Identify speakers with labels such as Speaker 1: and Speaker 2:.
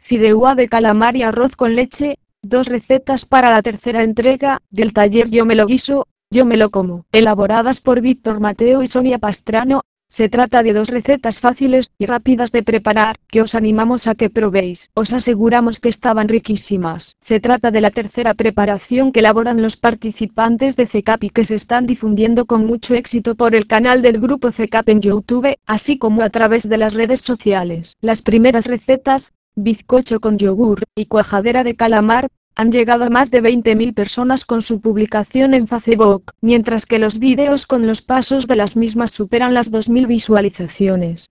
Speaker 1: fideuá de calamar y arroz con leche, 2 recetas para la tercera entrega del taller Yo me lo guiso, yo me lo como, elaboradas por Víctor Mateo y Sonia Pastrano. Se trata de 2 recetas fáciles y rápidas de preparar, que os animamos a que probéis. Os aseguramos que estaban riquísimas. Se trata de la tercera preparación que elaboran los participantes de CECAP y que se están difundiendo con mucho éxito por el canal del grupo CECAP en YouTube, así como a través de las redes sociales. Las primeras recetas, bizcocho con yogur y cuajadera de calamar, han llegado a más de 20.000 personas con su publicación en Facebook, mientras que los vídeos con los pasos de las mismas superan las 2.000 visualizaciones.